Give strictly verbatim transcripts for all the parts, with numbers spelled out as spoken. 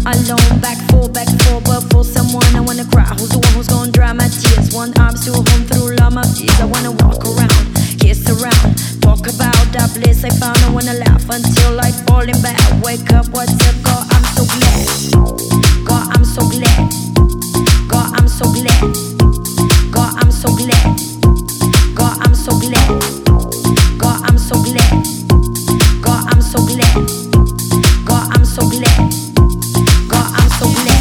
Alone, back four, back four, but for someone I wanna cry. Who's the one who's gonna dry my tears? One arm still home through all my fears. I wanna walk around, kiss around, talk about that bliss I found. I wanna laugh until I fall in bed. Wake up, what's up, God, I'm so glad. God, I'm so glad. God, I'm so glad. God, I'm so glad. God, I'm so glad. God, I'm so glad. God, I'm so glad. God, I'm so glad. God, I'm so glad.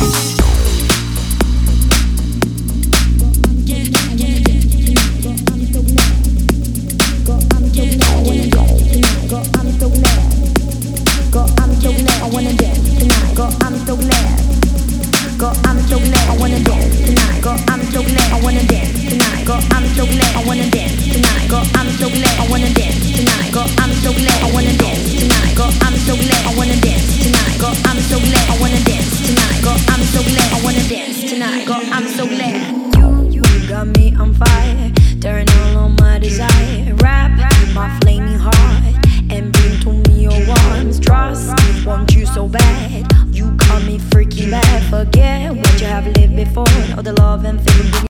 I wanna dance tonight. God, I'm so glad. God, I'm so glad. I wanna dance tonight. God, I'm so glad. I wanna dance tonight. God, I'm so glad. I wanna dance tonight. God, I'm so glad. I wanna dance tonight. God, I'm so glad. I wanna dance tonight. God, I'm so glad. I wanna dance tonight. God, I'm so glad. I wanna dance tonight. God, I'm so glad. I wanna dance tonight. God, I'm so glad. You, you got me on fire. Turn on all my desire. Rap my flaming heart and bring to me your warmth. Trust me, want you so bad. You got me freaking bad. Forget what you have lived before. All the love and feeling.